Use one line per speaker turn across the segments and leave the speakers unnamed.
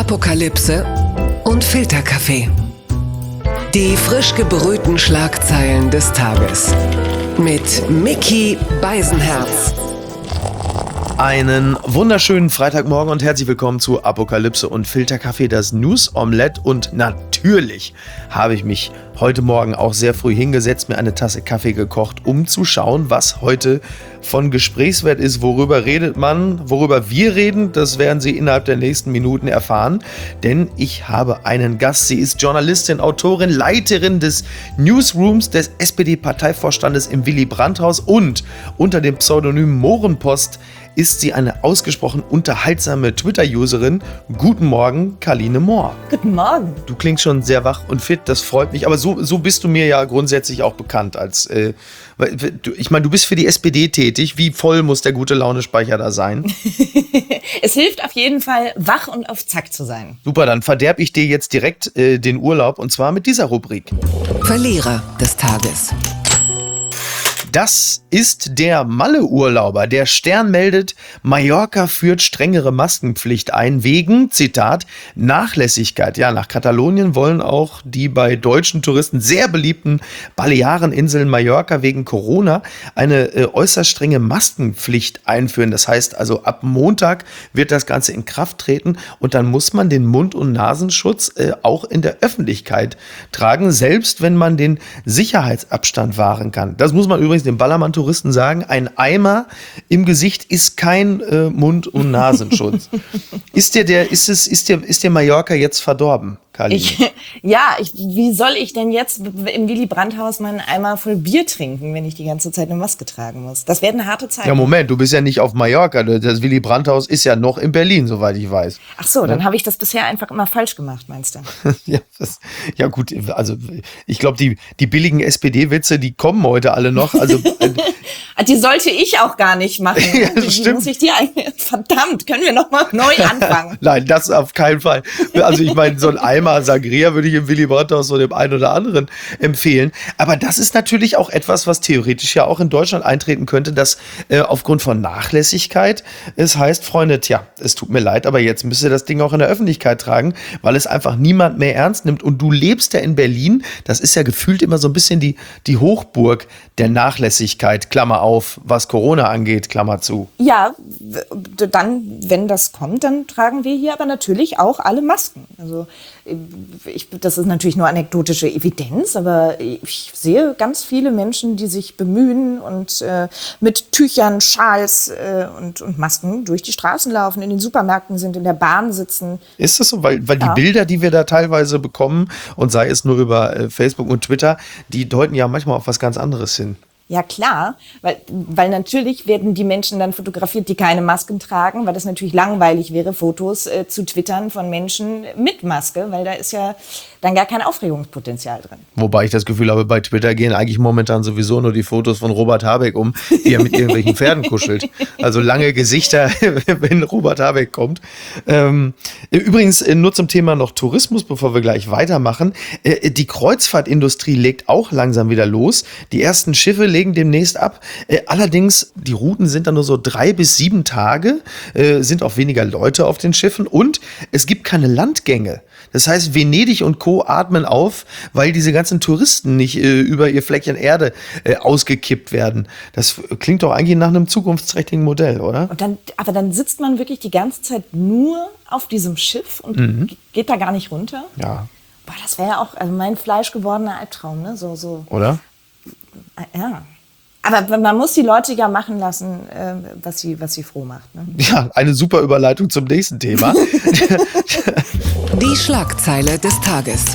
Apokalypse und Filterkaffee. Die frisch gebrühten Schlagzeilen des Tages. Mit Micky Beisenherz.
Einen wunderschönen Freitagmorgen und herzlich willkommen zu Apokalypse und Filterkaffee, das News Omelette. Und natürlich habe ich mich heute Morgen auch sehr früh hingesetzt, mir eine Tasse Kaffee gekocht, um zu schauen, was heute von Gesprächswert ist. Worüber redet man, worüber wir reden, das werden Sie innerhalb der nächsten Minuten erfahren. Denn ich habe einen Gast. Sie ist Journalistin, Autorin, Leiterin des Newsrooms des SPD-Parteivorstandes im Willy-Brandt-Haus und unter dem Pseudonym Mohrenpost ist sie eine ausgesprochen unterhaltsame Twitter-Userin. Guten Morgen, Karline Mohr.
Guten Morgen.
Du klingst schon sehr wach und fit, das freut mich. Aber so bist du mir ja grundsätzlich auch bekannt. Ich meine, du bist für die SPD tätig. Wie voll muss der Gute-Laune-Speicher da sein?
Es hilft auf jeden Fall, wach und auf Zack zu sein.
Super, dann verderb ich dir jetzt direkt den Urlaub und zwar mit dieser Rubrik.
Verlierer des Tages.
Das ist der Malle-Urlauber. Der Stern meldet, Mallorca führt strengere Maskenpflicht ein wegen, Zitat, Nachlässigkeit. Ja, nach Katalonien wollen auch die bei deutschen Touristen sehr beliebten Baleareninseln Mallorca wegen Corona eine äußerst strenge Maskenpflicht einführen. Das heißt also, ab Montag wird das Ganze in Kraft treten und dann muss man den Mund- und Nasenschutz auch in der Öffentlichkeit tragen, selbst wenn man den Sicherheitsabstand wahren kann. Das muss man übrigens den Ballermann-Touristen sagen, ein Eimer im Gesicht ist kein Mund- und Nasenschutz. Ist dir Mallorca jetzt verdorben, Karline?
Wie soll ich denn jetzt im Willy-Brandt-Haus meinen Eimer voll Bier trinken, wenn ich die ganze Zeit eine Maske tragen muss? Das werden harte Zeiten.
Ja, Moment, du bist ja nicht auf Mallorca. Das Willy-Brandt-Haus ist ja noch in Berlin, soweit ich weiß.
Ach so, dann habe ich das bisher einfach immer falsch gemacht, meinst du?
Ja gut, also ich glaube, die billigen SPD-Witze, die kommen heute alle noch. Also
die sollte ich auch gar nicht machen.
Ja, das
die
stimmt.
muss ich dir eigentlich. Verdammt, können wir nochmal neu anfangen?
Nein, das auf keinen Fall. Also ich meine, so ein Eimer Sangria würde ich im Willy-Brandt-Haus so dem einen oder anderen empfehlen. Aber das ist natürlich auch etwas, was theoretisch ja auch in Deutschland eintreten könnte, dass aufgrund von Nachlässigkeit es heißt, Freunde, tja, es tut mir leid, aber jetzt müsst ihr das Ding auch in der Öffentlichkeit tragen, weil es einfach niemand mehr ernst nimmt. Und du lebst ja in Berlin, das ist ja gefühlt immer so ein bisschen die Hochburg der Nachlässigkeit, Klammer auf, was Corona angeht, Klammer zu.
Ja, dann, wenn das kommt, dann tragen wir hier aber natürlich auch alle Masken. Also das ist natürlich nur anekdotische Evidenz, aber ich sehe ganz viele Menschen, die sich bemühen und mit Tüchern, Schals und Masken durch die Straßen laufen, in den Supermärkten sind, in der Bahn sitzen. Ist
das so? Weil die Bilder, die wir da teilweise bekommen, und sei es nur über Facebook und Twitter, die deuten ja manchmal auf was ganz anderes hin.
Ja klar, weil natürlich werden die Menschen dann fotografiert, die keine Masken tragen, weil das natürlich langweilig wäre, Fotos zu twittern von Menschen mit Maske, weil da ist ja dann gar kein Aufregungspotenzial drin.
Wobei ich das Gefühl habe, bei Twitter gehen eigentlich momentan sowieso nur die Fotos von Robert Habeck um, wie er mit irgendwelchen Pferden kuschelt. Also lange Gesichter, wenn Robert Habeck kommt. Übrigens nur zum Thema noch Tourismus, bevor wir gleich weitermachen. Die Kreuzfahrtindustrie legt auch langsam wieder los. Die ersten Schiffe legen demnächst ab. Allerdings, die Routen sind dann nur so 3 bis 7 Tage, sind auch weniger Leute auf den Schiffen und es gibt keine Landgänge. Das heißt, Venedig und Co. atmen auf, weil diese ganzen Touristen nicht über ihr Fleckchen Erde ausgekippt werden. Das klingt doch eigentlich nach einem zukunftsträchtigen Modell, oder?
Aber dann sitzt man wirklich die ganze Zeit nur auf diesem Schiff und geht da gar nicht runter?
Ja.
Boah, das wäre ja auch mein fleischgewordener Albtraum, ne? So.
Oder?
Ja. Aber man muss die Leute ja machen lassen, was sie froh macht. Ne?
Ja, eine super Überleitung zum nächsten Thema.
Die Schlagzeile des Tages.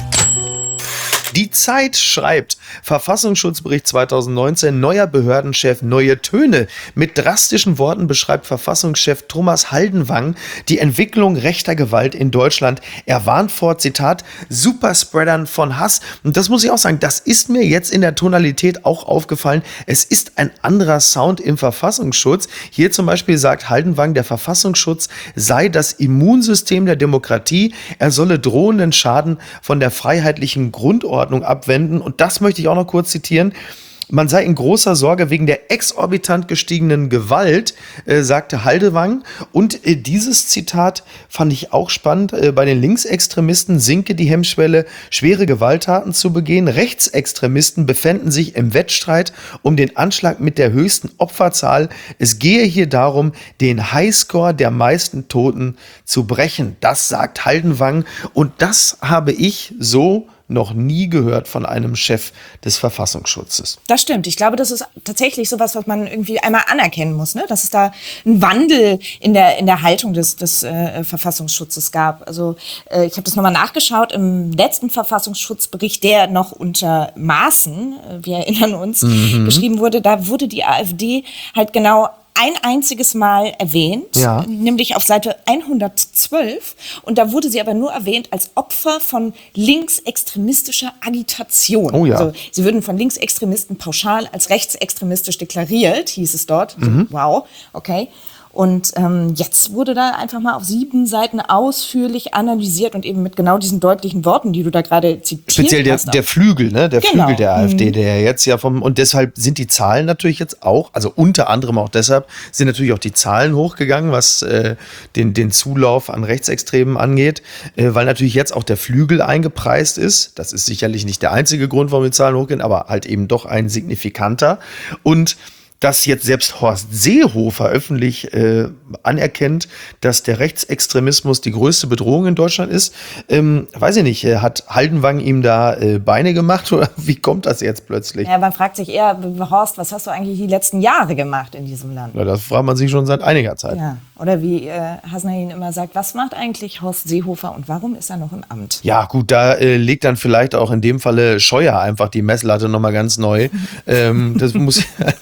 Die Zeit schreibt, Verfassungsschutzbericht 2019, neuer Behördenchef, neue Töne. Mit drastischen Worten beschreibt Verfassungschef Thomas Haldenwang die Entwicklung rechter Gewalt in Deutschland. Er warnt vor, Zitat, Superspreadern von Hass. Und das muss ich auch sagen, das ist mir jetzt in der Tonalität auch aufgefallen. Es ist ein anderer Sound im Verfassungsschutz. Hier zum Beispiel sagt Haldenwang, der Verfassungsschutz sei das Immunsystem der Demokratie. Er solle drohenden Schaden von der freiheitlichen Grundordnung abwenden. Und das möchte ich auch noch kurz zitieren. Man sei in großer Sorge wegen der exorbitant gestiegenen Gewalt, sagte Haldenwang. Und dieses Zitat fand ich auch spannend. Bei den Linksextremisten sinke die Hemmschwelle, schwere Gewalttaten zu begehen. Rechtsextremisten befänden sich im Wettstreit um den Anschlag mit der höchsten Opferzahl. Es gehe hier darum, den Highscore der meisten Toten zu brechen. Das sagt Haldenwang. Und das habe ich so noch nie gehört von einem Chef des Verfassungsschutzes.
Das stimmt. Ich glaube, das ist tatsächlich sowas, was man irgendwie einmal anerkennen muss, ne? Dass es da einen Wandel in der Haltung des Verfassungsschutzes gab. Also ich habe das nochmal nachgeschaut im letzten Verfassungsschutzbericht, der noch unter Maaßen, wir erinnern uns, geschrieben wurde. Da wurde die AfD halt genau ein einziges Mal erwähnt, nämlich auf Seite 112. Und da wurde sie aber nur erwähnt als Opfer von linksextremistischer Agitation.
Oh ja.
Also sie würden von Linksextremisten pauschal als rechtsextremistisch deklariert, hieß es dort. So, wow, okay. Und jetzt wurde da einfach mal auf 7 Seiten ausführlich analysiert und eben mit genau diesen deutlichen Worten, die du da gerade zitiert
Speziell
hast.
der Flügel, ne? Der
Genau.
Flügel der AfD, der jetzt ja und deshalb sind die Zahlen natürlich jetzt auch, also unter anderem auch deshalb, sind natürlich auch die Zahlen hochgegangen, was den Zulauf an Rechtsextremen angeht, weil natürlich jetzt auch der Flügel eingepreist ist. Das ist sicherlich nicht der einzige Grund, warum die Zahlen hochgehen, aber halt eben doch ein signifikanter. Und dass jetzt selbst Horst Seehofer öffentlich anerkennt, dass der Rechtsextremismus die größte Bedrohung in Deutschland ist. Weiß ich nicht, hat Haldenwang ihm da Beine gemacht oder wie kommt das jetzt plötzlich?
Ja, man fragt sich eher, Horst, was hast du eigentlich die letzten Jahre gemacht in diesem Land?
Ja, das fragt man sich schon seit einiger Zeit.
Ja, oder wie Hasnain immer sagt, was macht eigentlich Horst Seehofer und warum ist er noch im Amt?
Ja gut, da legt dann vielleicht auch in dem Falle Scheuer einfach die Messlatte nochmal ganz neu. Das muss...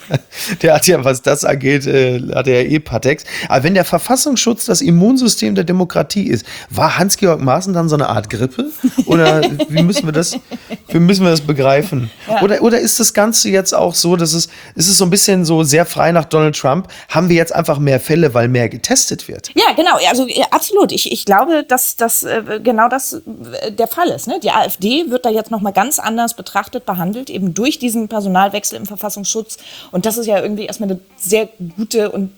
Der hat ja, was das angeht, hat er ja Patex. Aber wenn der Verfassungsschutz das Immunsystem der Demokratie ist, war Hans-Georg Maaßen dann so eine Art Grippe? Oder wie müssen wir das begreifen?
Ja.
Oder ist das Ganze jetzt auch so, dass ist es so ein bisschen so sehr frei nach Donald Trump? Haben wir jetzt einfach mehr Fälle, weil mehr getestet wird?
Ja, genau, also absolut. Ich glaube, dass das genau das der Fall ist. Ne? Die AfD wird da jetzt nochmal ganz anders betrachtet, behandelt, eben durch diesen Personalwechsel im Verfassungsschutz. Und das ist ja irgendwie erstmal eine sehr gute und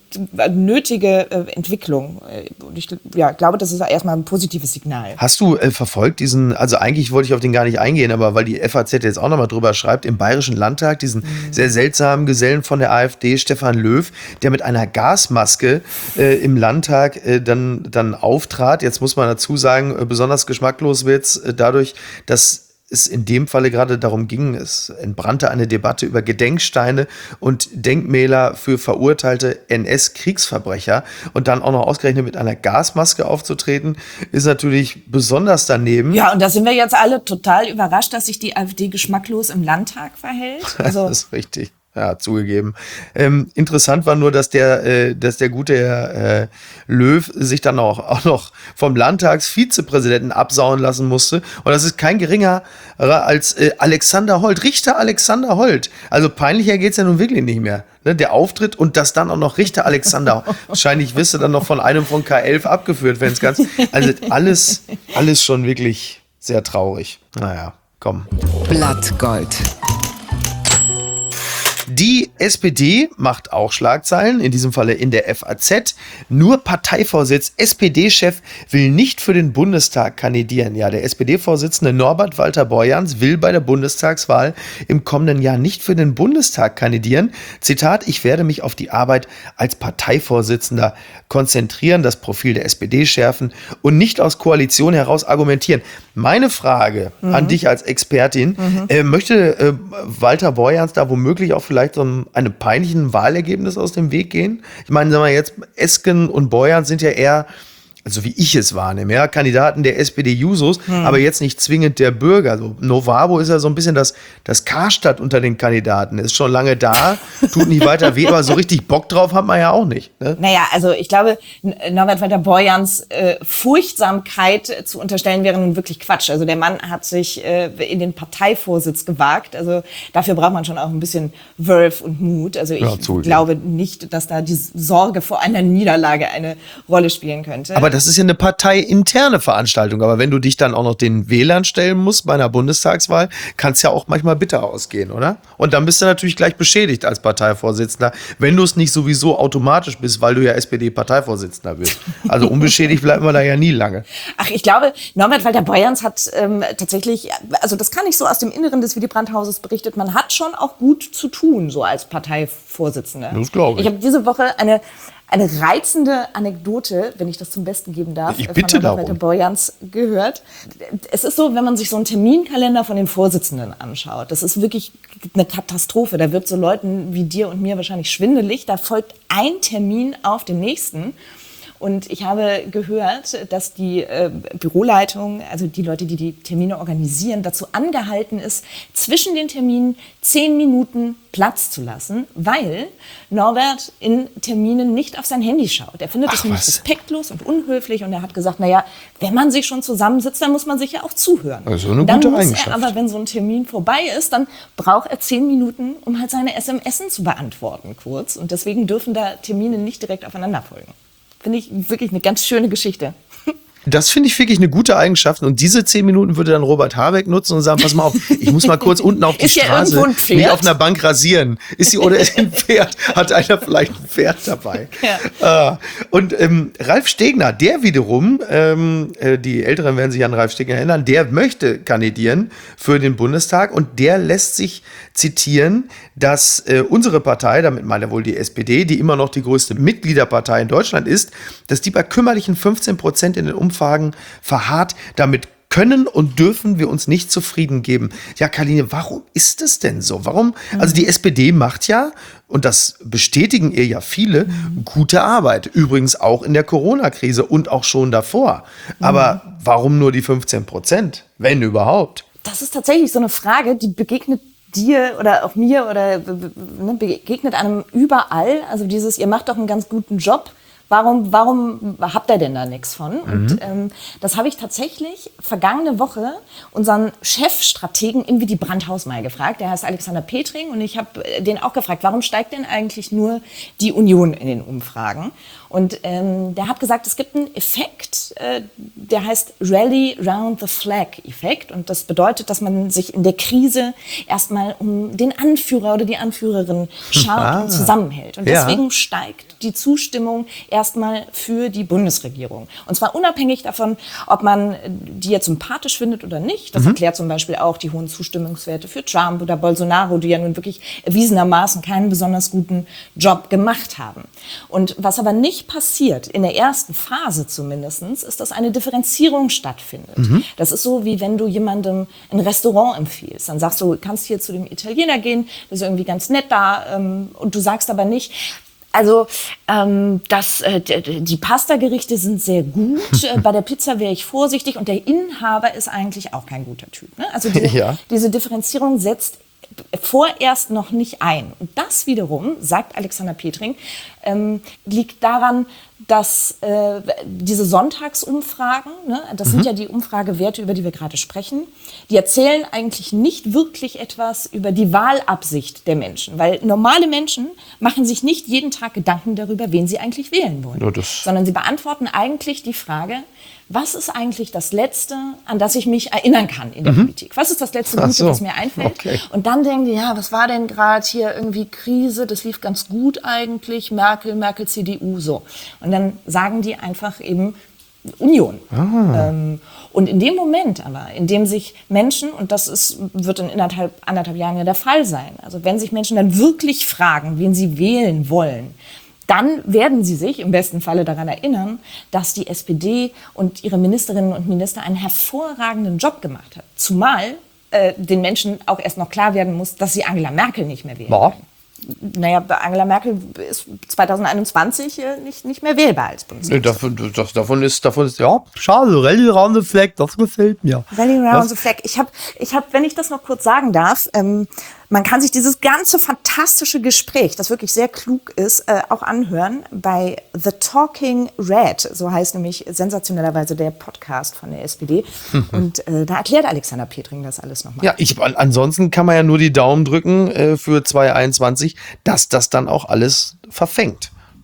nötige Entwicklung. Und ich glaube, das ist erstmal ein positives Signal.
Hast du verfolgt also eigentlich wollte ich auf den gar nicht eingehen, aber weil die FAZ jetzt auch nochmal drüber schreibt, im Bayerischen Landtag diesen sehr seltsamen Gesellen von der AfD, Stefan Löw, der mit einer Gasmaske im Landtag dann auftrat. Jetzt muss man dazu sagen, besonders geschmacklos wird es dadurch, dass es in dem Falle gerade darum ging, es entbrannte eine Debatte über Gedenksteine und Denkmäler für verurteilte NS-Kriegsverbrecher und dann auch noch ausgerechnet mit einer Gasmaske aufzutreten, ist natürlich besonders daneben.
Ja, und da sind wir jetzt alle total überrascht, dass sich die AfD geschmacklos im Landtag verhält. Also
Das ist richtig. Ja, zugegeben. Interessant war nur, dass der gute Herr Löw sich dann auch noch vom Landtagsvizepräsidenten absauen lassen musste. Und das ist kein geringerer als Alexander Holt, Richter Alexander Holt. Also peinlicher geht's ja nun wirklich nicht mehr. Ne, der Auftritt und das dann auch noch Richter Alexander. Wahrscheinlich wirst du dann noch von einem von K11 abgeführt, wenn es ganz. Also alles schon wirklich sehr traurig. Naja, komm.
Blattgold.
Die SPD macht auch Schlagzeilen, in diesem Falle in der FAZ. Nur Parteivorsitz, SPD-Chef will nicht für den Bundestag kandidieren. Ja, der SPD-Vorsitzende Norbert Walter Borjans will bei der Bundestagswahl im kommenden Jahr nicht für den Bundestag kandidieren. Zitat, ich werde mich auf die Arbeit als Parteivorsitzender konzentrieren, das Profil der SPD schärfen und nicht aus Koalition heraus argumentieren. Meine Frage an dich als Expertin, möchte Walter Borjans da womöglich auch vielleicht so einem peinlichen Wahlergebnis aus dem Weg gehen? Ich meine, sagen wir jetzt, Esken und Borjans sind ja eher, also wie ich es wahrnehme, ja, Kandidaten der SPD-Jusos, aber jetzt nicht zwingend der Bürger. Also Novabo ist ja so ein bisschen das Karstadt unter den Kandidaten. Ist schon lange da, tut nicht weiter weh, aber so richtig Bock drauf hat man ja auch nicht. Ne?
Naja, also ich glaube, Norbert Walter Borjans Furchtsamkeit zu unterstellen wäre nun wirklich Quatsch. Also der Mann hat sich in den Parteivorsitz gewagt. Also dafür braucht man schon auch ein bisschen Verve und Mut. Also ich glaube nicht, dass da die Sorge vor einer Niederlage eine Rolle spielen könnte.
Aber das ist ja eine parteiinterne Veranstaltung. Aber wenn du dich dann auch noch den Wählern stellen musst bei einer Bundestagswahl, kann es ja auch manchmal bitter ausgehen, oder? Und dann bist du natürlich gleich beschädigt als Parteivorsitzender, wenn du es nicht sowieso automatisch bist, weil du ja SPD-Parteivorsitzender bist. Also unbeschädigt bleibt man da ja nie lange.
Ach, ich glaube, Norbert Walter-Borjans hat tatsächlich, also das kann ich so aus dem Inneren des Willy Brandt-Hauses berichtet, man hat schon auch gut zu tun, so als Parteivorsitzender.
Das glaube ich.
Ich habe diese Woche eine reizende Anekdote, wenn ich das zum Besten geben darf,
Ich bitte
von Norbert Walter-Borjans gehört. Es ist so, wenn man sich so einen Terminkalender von den Vorsitzenden anschaut, das ist wirklich eine Katastrophe. Da wird so Leuten wie dir und mir wahrscheinlich schwindelig. Da folgt ein Termin auf den nächsten. Und ich habe gehört, dass die Büroleitung, also die Leute, die die Termine organisieren, dazu angehalten ist, zwischen den Terminen 10 Minuten Platz zu lassen, weil Norbert in Terminen nicht auf sein Handy schaut. Er findet das nämlich respektlos und unhöflich und er hat gesagt, naja, wenn man sich schon zusammensitzt, dann muss man sich ja auch zuhören.
Also eine
dann
gute
muss
Eigenschaft.
er aber, wenn so ein Termin vorbei ist, dann braucht er 10 Minuten, um halt seine SMSen zu beantworten kurz. Und deswegen dürfen da Termine nicht direkt aufeinander folgen. Finde ich wirklich eine ganz schöne Geschichte.
Das finde ich wirklich eine gute Eigenschaft. Und diese 10 Minuten würde dann Robert Habeck nutzen und sagen, pass mal auf, ich muss mal kurz unten auf die
Ist ja
Straße
irgendwo ein Pferd?
mich auf einer Bank rasieren. Ist sie oder ist ein Pferd? Hat einer vielleicht ein Pferd dabei?
Ja.
Und Ralf Stegner, der wiederum, die Älteren werden sich an Ralf Stegner erinnern, der möchte kandidieren für den Bundestag und der lässt sich zitieren, dass unsere Partei, damit meint er wohl die SPD, die immer noch die größte Mitgliederpartei in Deutschland ist, dass die bei kümmerlichen 15% in den Umfragen verharrt. Damit können und dürfen wir uns nicht zufrieden geben. Ja, Karline, warum ist es denn so? Warum? Also die SPD macht ja, und das bestätigen ihr ja viele, gute Arbeit. Übrigens auch in der Corona-Krise und auch schon davor. Aber warum nur die 15%, wenn überhaupt?
Das ist tatsächlich so eine Frage, die begegnet dir oder auch mir oder begegnet einem überall. Also dieses, ihr macht doch einen ganz guten Job. Warum habt ihr denn da nichts von? Und das habe ich tatsächlich vergangene Woche unseren Chefstrategen im Willy Brandt-Haus mal gefragt. Der heißt Alexander Petring und ich habe den auch gefragt, warum steigt denn eigentlich nur die Union in den Umfragen? Und der hat gesagt, es gibt einen Effekt, der heißt Rally Round the Flag Effekt. Und das bedeutet, dass man sich in der Krise erstmal um den Anführer oder die Anführerin schaut und zusammenhält. Und deswegen steigt die Zustimmung erstmal für die Bundesregierung. Und zwar unabhängig davon, ob man die jetzt sympathisch findet oder nicht. Das erklärt zum Beispiel auch die hohen Zustimmungswerte für Trump oder Bolsonaro, die ja nun wirklich erwiesenermaßen keinen besonders guten Job gemacht haben. Und was aber nicht passiert, in der ersten Phase zumindest, ist, dass eine Differenzierung stattfindet. Das ist so, wie wenn du jemandem ein Restaurant empfiehlst. Dann sagst du, kannst hier zu dem Italiener gehen, das ist irgendwie ganz nett da. Und du sagst aber nicht, also die Pastagerichte sind sehr gut, bei der Pizza wäre ich vorsichtig und der Inhaber ist eigentlich auch kein guter Typ. Ne? Also diese Differenzierung setzt vorerst noch nicht ein. Und das wiederum, sagt Alexander Petring, liegt daran, dass diese Sonntagsumfragen, ne, das sind ja die Umfragewerte, über die wir gerade sprechen, die erzählen eigentlich nicht wirklich etwas über die Wahlabsicht der Menschen. Weil normale Menschen machen sich nicht jeden Tag Gedanken darüber, wen sie eigentlich wählen wollen.
Ja,
sondern sie beantworten eigentlich die Frage, was ist eigentlich das Letzte, an das ich mich erinnern kann in der Politik? Was ist das letzte Gute, was mir einfällt?
Okay.
Und dann denken die, ja, was war denn gerade hier irgendwie Krise? Das lief ganz gut eigentlich. Merkel, CDU, so. Und dann sagen die einfach eben Union. Und in dem Moment aber, in dem sich Menschen, und das wird in anderthalb Jahren ja der Fall sein, also wenn sich Menschen dann wirklich fragen, wen sie wählen wollen, dann werden sie sich im besten Falle daran erinnern, dass die SPD und ihre Ministerinnen und Minister einen hervorragenden Job gemacht hat. Zumal den Menschen auch erst noch klar werden muss, dass sie Angela Merkel nicht mehr wählen können. Naja, Angela Merkel ist 2021 nicht mehr wählbar als Bundeskanzlerin.
Davon ist, ja, schade, Rally Round the Flag, das gefällt mir.
Rally Round the Flag. Ich hab, wenn ich das noch kurz sagen darf, man kann sich dieses ganze fantastische Gespräch, das wirklich sehr klug ist, auch anhören bei The Talking Red, so heißt nämlich sensationellerweise der Podcast von der SPD. Und da erklärt Alexander Petring das alles nochmal.
Ja, ansonsten kann man ja nur die Daumen drücken für 2021, dass das dann auch alles verfängt.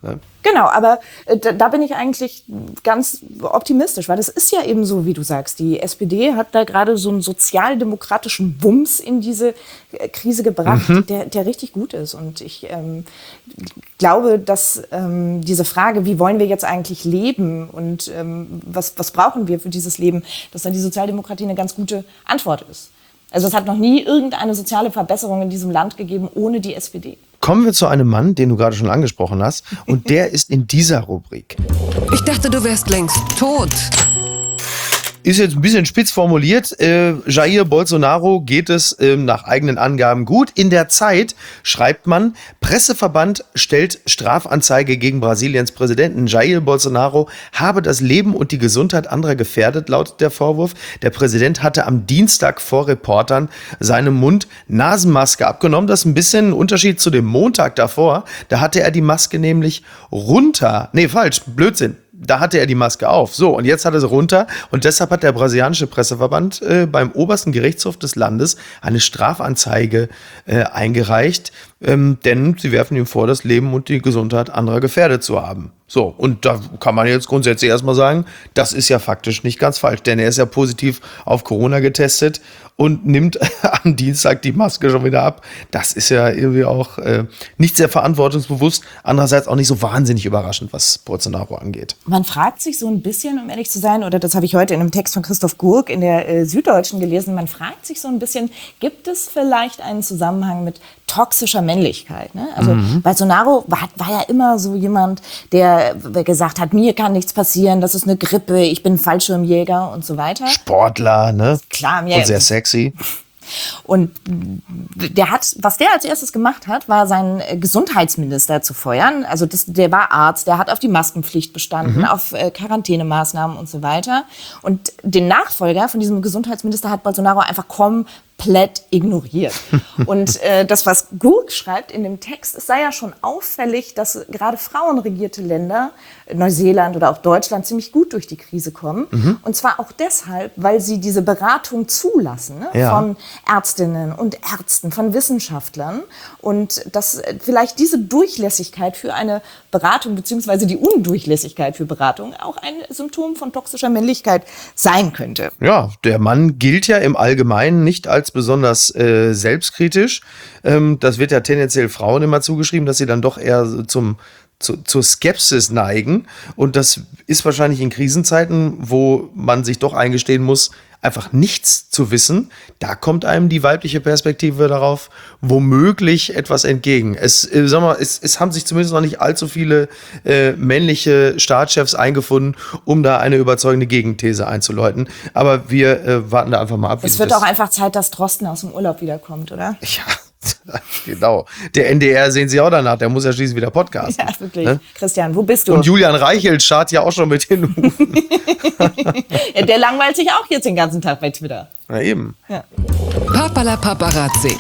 Ne?
Genau, aber da bin ich eigentlich ganz optimistisch, weil das ist ja eben so, wie du sagst. Die SPD hat da gerade so einen sozialdemokratischen Wumms in diese Krise gebracht, der richtig gut ist. Und ich glaube, dass diese Frage, wie wollen wir jetzt eigentlich leben und was brauchen wir für dieses Leben, dass dann die Sozialdemokratie eine ganz gute Antwort ist. Also es hat noch nie irgendeine soziale Verbesserung in diesem Land gegeben ohne die SPD.
Kommen wir zu einem Mann, den du gerade schon angesprochen hast. Und der ist in dieser Rubrik.
Ich dachte, du wärst längst tot.
Ist jetzt ein bisschen spitz formuliert. Jair Bolsonaro geht es nach eigenen Angaben gut. In der Zeit schreibt man, Presseverband stellt Strafanzeige gegen Brasiliens Präsidenten. Jair Bolsonaro habe das Leben und die Gesundheit anderer gefährdet, lautet der Vorwurf. Der Präsident hatte am Dienstag vor Reportern seine Mund-Nasenmaske abgenommen. Das ist ein bisschen ein Unterschied zu dem Montag davor. Da hatte er die Maske nämlich runter. Nee, falsch, Blödsinn. Da hatte er die Maske auf. So, und jetzt hat er sie runter. Und deshalb hat der brasilianische Presseverband beim obersten Gerichtshof des Landes eine Strafanzeige eingereicht. Denn sie werfen ihm vor, das Leben und die Gesundheit anderer gefährdet zu haben. So, und da kann man jetzt grundsätzlich erstmal sagen, das ist ja faktisch nicht ganz falsch. Denn er ist ja positiv auf Corona getestet und nimmt am Dienstag die Maske schon wieder ab. Das ist ja irgendwie auch nicht sehr verantwortungsbewusst, andererseits auch nicht so wahnsinnig überraschend, was Bolsonaro angeht.
Man fragt sich so ein bisschen, um ehrlich zu sein, oder das habe ich heute in einem Text von Christoph Gurk in der Süddeutschen gelesen, man fragt sich so ein bisschen, gibt es vielleicht einen Zusammenhang mit toxischer Männlichkeit? Ne? Also Bolsonaro war ja immer so jemand, der gesagt hat, mir kann nichts passieren, das ist eine Grippe, ich bin Fallschirmjäger und so weiter.
Sportler, ne?
Klar,
und sehr sexy.
Und was der als erstes gemacht hat, war seinen Gesundheitsminister zu feuern. Also der war Arzt, der hat auf die Maskenpflicht bestanden, auf Quarantänemaßnahmen und so weiter. Und den Nachfolger von diesem Gesundheitsminister hat Bolsonaro einfach komplett ignoriert. Und das, was Gurk schreibt in dem Text, es sei ja schon auffällig, dass gerade frauenregierte Länder, Neuseeland oder auch Deutschland, ziemlich gut durch die Krise kommen. Und zwar auch deshalb, weil sie diese Beratung zulassen, ne?
Ja.
Von Ärztinnen und Ärzten, von Wissenschaftlern. Und dass vielleicht diese Durchlässigkeit für eine Beratung beziehungsweise die Undurchlässigkeit für Beratung auch ein Symptom von toxischer Männlichkeit sein könnte.
Ja, der Mann gilt ja im Allgemeinen nicht als besonders selbstkritisch. Das wird ja tendenziell Frauen immer zugeschrieben, dass sie dann doch eher zur Skepsis neigen. Und das ist wahrscheinlich in Krisenzeiten, wo man sich doch eingestehen muss, einfach nichts zu wissen. Da kommt einem die weibliche Perspektive darauf womöglich etwas entgegen. Es haben sich zumindest noch nicht allzu viele männliche Staatschefs eingefunden, um da eine überzeugende Gegenthese einzuläuten. Aber wir warten da einfach mal ab.
Es wird auch einfach Zeit, dass Drosten aus dem Urlaub wiederkommt, oder?
Ja, genau. Der NDR sehen Sie auch danach, der muss ja schließlich wieder podcasten.
Ja, wirklich.
Ne?
Christian, wo bist du?
Und Julian Reichelt schart ja auch schon mit den Hufen.
Ja, der langweilt sich auch jetzt den ganzen Tag bei Twitter.
Na eben.
Ja.
Papala Paparazzi.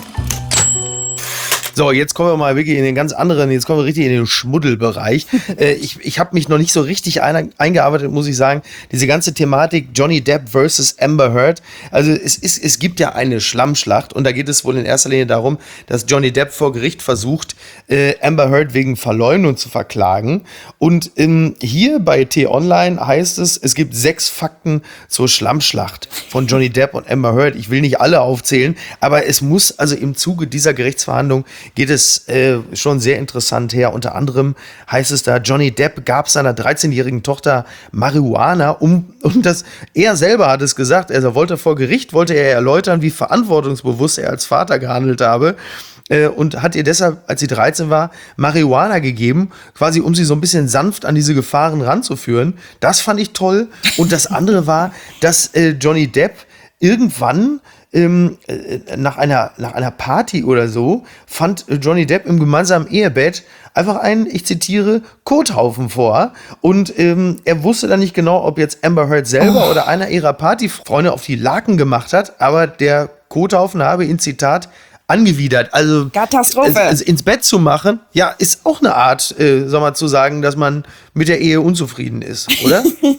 So, jetzt kommen wir mal wirklich in den ganz anderen, jetzt kommen wir richtig in den Schmuddelbereich. Ich habe mich noch nicht so richtig eingearbeitet, muss ich sagen. Diese ganze Thematik Johnny Depp versus Amber Heard. Also es gibt ja eine Schlammschlacht und da geht es wohl in erster Linie darum, dass Johnny Depp vor Gericht versucht, Amber Heard wegen Verleumdung zu verklagen. Und hier bei T-Online heißt es gibt 6 Fakten zur Schlammschlacht von Johnny Depp und Amber Heard. Ich will nicht alle aufzählen, aber es muss also im Zuge dieser Gerichtsverhandlung geht es schon sehr interessant her. Unter anderem heißt es da, Johnny Depp gab seiner 13-jährigen Tochter Marihuana, er selber hat es gesagt, wollte er erläutern, wie verantwortungsbewusst er als Vater gehandelt habe. Und hat ihr deshalb, als sie 13 war, Marihuana gegeben, quasi um sie so ein bisschen sanft an diese Gefahren ranzuführen. Das fand ich toll. Und das andere war, dass Johnny Depp irgendwann nach einer Party oder so fand Johnny Depp im gemeinsamen Ehebett einfach einen, ich zitiere, Kothaufen vor. Und er wusste dann nicht genau, ob jetzt Amber Heard selber oder einer ihrer Partyfreunde auf die Laken gemacht hat, aber der Kothaufen habe ihn, Zitat, angewidert. Also
Katastrophe.
Also ins Bett zu machen, ja, ist auch eine Art, zu sagen, dass man mit der Ehe unzufrieden ist, oder?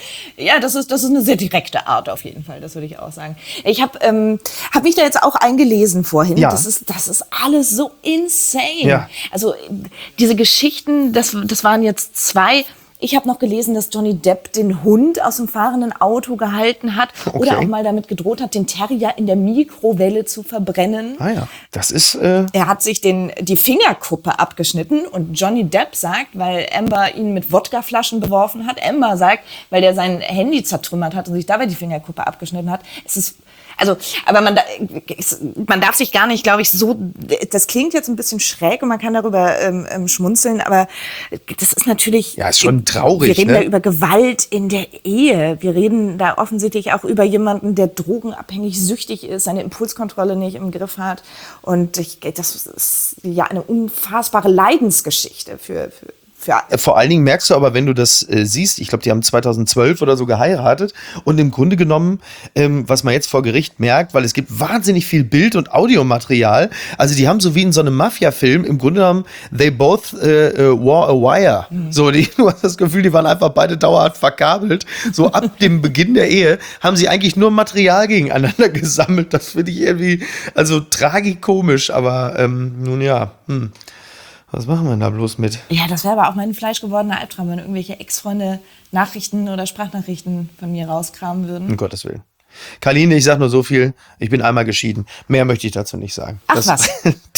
Ja, das ist eine sehr direkte Art auf jeden Fall, das würde ich auch sagen. Ich habe hab mich da jetzt auch eingelesen vorhin.
Ja.
Das ist alles so insane.
Ja.
Also diese Geschichten, das waren jetzt 2. Ich habe noch gelesen, dass Johnny Depp den Hund aus dem fahrenden Auto gehalten hat oder auch mal damit gedroht hat, den Terrier in der Mikrowelle zu verbrennen.
Ah ja, das ist...
Er hat sich die Fingerkuppe abgeschnitten und Johnny Depp sagt, weil Amber ihn mit Wodkaflaschen beworfen hat. Amber sagt, weil der sein Handy zertrümmert hat und sich dabei die Fingerkuppe abgeschnitten hat. Aber man darf sich gar nicht, glaube ich, so, das klingt jetzt ein bisschen schräg und man kann darüber schmunzeln, aber das ist natürlich...
Ja, ist schon traurig,
Wir reden
ne?
da über Gewalt in der Ehe. Wir reden da offensichtlich auch über jemanden, der drogenabhängig süchtig ist, seine Impulskontrolle nicht im Griff hat. Und das ist ja eine unfassbare Leidensgeschichte für
Vor allen Dingen merkst du aber, wenn du das siehst, ich glaube, die haben 2012 oder so geheiratet und im Grunde genommen, was man jetzt vor Gericht merkt, weil es gibt wahnsinnig viel Bild- und Audiomaterial, also die haben so wie in so einem Mafia-Film, im Grunde genommen, they both wore a wire. So, du hast das Gefühl, die waren einfach beide dauerhaft verkabelt. So ab dem Beginn der Ehe haben sie eigentlich nur Material gegeneinander gesammelt. Das finde ich irgendwie, also tragikomisch, aber nun ja, Was machen wir da bloß mit?
Ja, das wäre aber auch mein fleischgewordener Albtraum, wenn irgendwelche Ex-Freunde Nachrichten oder Sprachnachrichten von mir rauskramen würden.
Um Gottes Willen. Karline, ich sag nur so viel, ich bin einmal geschieden. Mehr möchte ich dazu nicht sagen.
Ach was.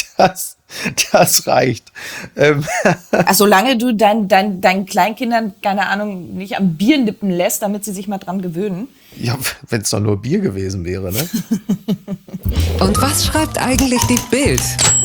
Das reicht.
Also solange du deinen Kleinkindern, keine Ahnung, nicht am Bier nippen lässt, damit sie sich mal dran gewöhnen.
Ja, wenn es doch nur Bier gewesen wäre, ne?
Und was schreibt eigentlich die Bild?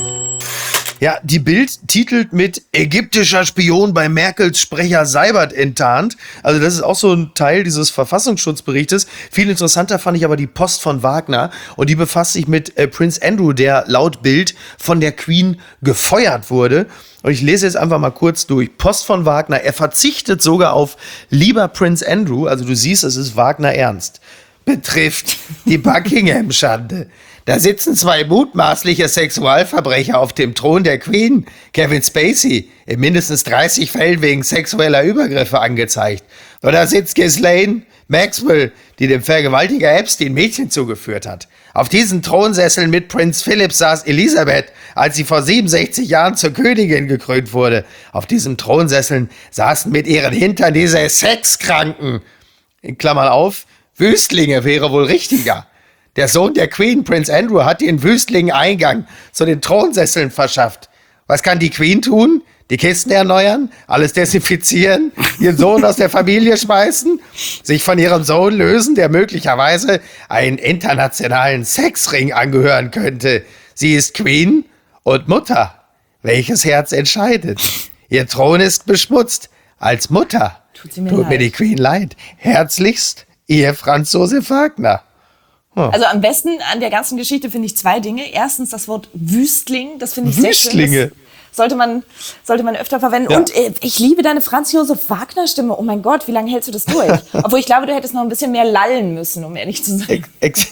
Ja, die Bild titelt mit ägyptischer Spion bei Merkels Sprecher Seibert enttarnt. Also das ist auch so ein Teil dieses Verfassungsschutzberichtes. Viel interessanter fand ich aber die Post von Wagner. Und die befasst sich mit Prince Andrew, der laut Bild von der Queen gefeuert wurde. Und ich lese jetzt einfach mal kurz durch. Post von Wagner. Er verzichtet sogar auf lieber Prince Andrew. Also du siehst, es ist Wagner ernst. Betrifft die Buckingham-Schande. Da sitzen 2 mutmaßliche Sexualverbrecher auf dem Thron der Queen. Kevin Spacey, in mindestens 30 Fällen wegen sexueller Übergriffe angezeigt. Und da sitzt Ghislaine Maxwell, die dem Vergewaltiger Epstein Mädchen zugeführt hat. Auf diesen Thronsesseln mit Prinz Philipp saß Elisabeth, als sie vor 67 Jahren zur Königin gekrönt wurde. Auf diesen Thronsesseln saßen mit ihren Hintern diese Sexkranken. In Klammern auf, Wüstlinge wäre wohl richtiger. Der Sohn der Queen, Prince Andrew, hat den Wüstlingen Eingang zu den Thronsesseln verschafft. Was kann die Queen tun? Die Kisten erneuern, alles desinfizieren, ihren Sohn aus der Familie schmeißen, sich von ihrem Sohn lösen, der möglicherweise einen internationalen Sexring angehören könnte. Sie ist Queen und Mutter. Welches Herz entscheidet? Ihr Thron ist beschmutzt. Als Mutter
Tut mir
mir die Queen leid. Herzlichst, ihr Franz Josef Wagner.
Also am besten an der ganzen Geschichte finde ich 2 Dinge. Erstens das Wort Wüstling, das finde ich sehr schön.
Wüstlinge.
Das sollte man öfter verwenden.
Ja.
Und ich liebe deine Franz Josef Wagner Stimme. Oh mein Gott, wie lange hältst du das durch? Obwohl ich glaube, du hättest noch ein bisschen mehr lallen müssen, um ehrlich zu sein.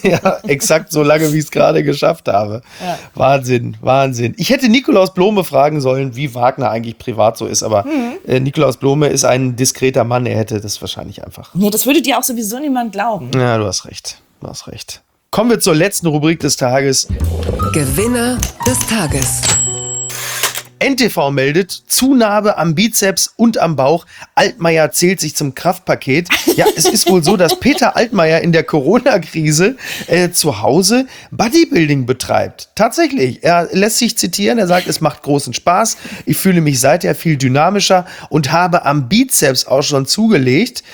Exakt so lange, wie ich es gerade geschafft habe. Ja. Wahnsinn. Ich hätte Nikolaus Blome fragen sollen, wie Wagner eigentlich privat so ist, aber Nikolaus Blome ist ein diskreter Mann, er hätte das wahrscheinlich einfach.
Nee, das würde dir auch sowieso niemand glauben.
Ja, du hast recht. Kommen wir zur letzten Rubrik des Tages.
Gewinner des Tages.
NTV meldet Zunahme am Bizeps und am Bauch. Altmaier zählt sich zum Kraftpaket. Ja, es ist wohl so, dass Peter Altmaier in der Corona-Krise zu Hause Bodybuilding betreibt. Tatsächlich. Er lässt sich zitieren. Er sagt, es macht großen Spaß. Ich fühle mich seither viel dynamischer und habe am Bizeps auch schon zugelegt.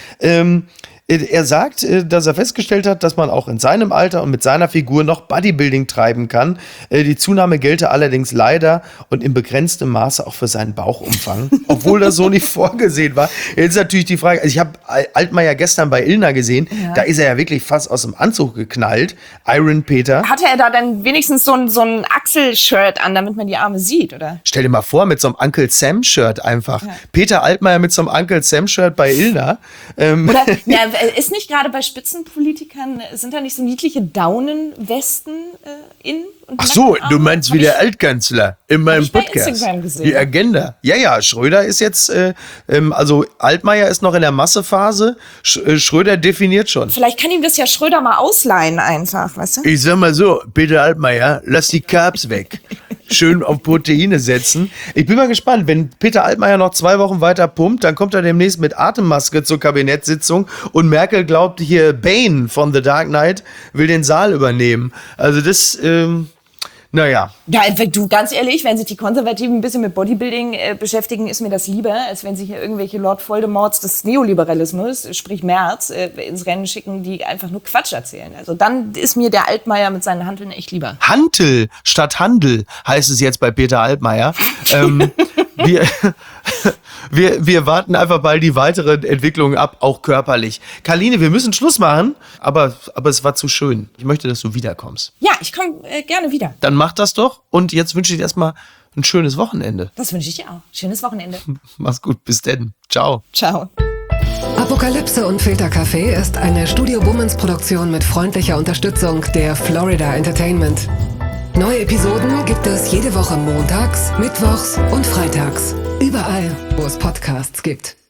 Er sagt, dass er festgestellt hat, dass man auch in seinem Alter und mit seiner Figur noch Bodybuilding treiben kann. Die Zunahme gelte allerdings leider und in begrenztem Maße auch für seinen Bauchumfang, obwohl das so nicht vorgesehen war. Jetzt ist natürlich die Frage, also ich habe Altmaier gestern bei Illner gesehen, Da ist er ja wirklich fast aus dem Anzug geknallt. Iron Peter.
Hatte er da dann wenigstens so ein Axel-Shirt an, damit man die Arme sieht, oder?
Stell dir mal vor, mit so einem Uncle Sam-Shirt einfach. Ja. Peter Altmaier mit so einem Uncle Sam-Shirt bei Illner.
Oder, ja, ist nicht gerade bei Spitzenpolitikern, sind da nicht so niedliche Daunenwesten in?
Ach so, du meinst wie der Altkanzler in meinem
ich bei
Podcast.
Instagram gesehen.
Die Agenda. Ja, Schröder ist jetzt, also Altmaier ist noch in der Massephase. Schröder definiert schon.
Vielleicht kann ihm das ja Schröder mal ausleihen einfach, weißt du?
Ich sag mal so, Peter Altmaier, lass die Carbs weg. Schön auf Proteine setzen. Ich bin mal gespannt, wenn Peter Altmaier noch 2 Wochen weiter pumpt, dann kommt er demnächst mit Atemmaske zur Kabinettssitzung und Merkel glaubt hier, Bane von The Dark Knight will den Saal übernehmen. Also das, naja.
Ja, du, ganz ehrlich, wenn sich die Konservativen ein bisschen mit Bodybuilding beschäftigen, ist mir das lieber, als wenn sich hier irgendwelche Lord Voldemorts des Neoliberalismus, sprich Merz, ins Rennen schicken, die einfach nur Quatsch erzählen. Also dann ist mir der Altmaier mit seinen Hanteln echt lieber.
Hantel statt Handel heißt es jetzt bei Peter Altmaier. Wir warten einfach mal die weiteren Entwicklungen ab, auch körperlich. Karline, wir müssen Schluss machen, aber es war zu schön. Ich möchte, dass du wiederkommst.
Ja, ich komme gerne wieder.
Dann mach das doch und jetzt wünsche ich dir erstmal ein schönes Wochenende.
Das wünsche ich dir auch. Schönes Wochenende.
Mach's gut, bis denn. Ciao.
Ciao.
Apokalypse und Filterkaffee ist eine Studio Bummens Produktion mit freundlicher Unterstützung der Florida Entertainment. Neue Episoden gibt es jede Woche montags, mittwochs und freitags. Überall, wo es Podcasts gibt.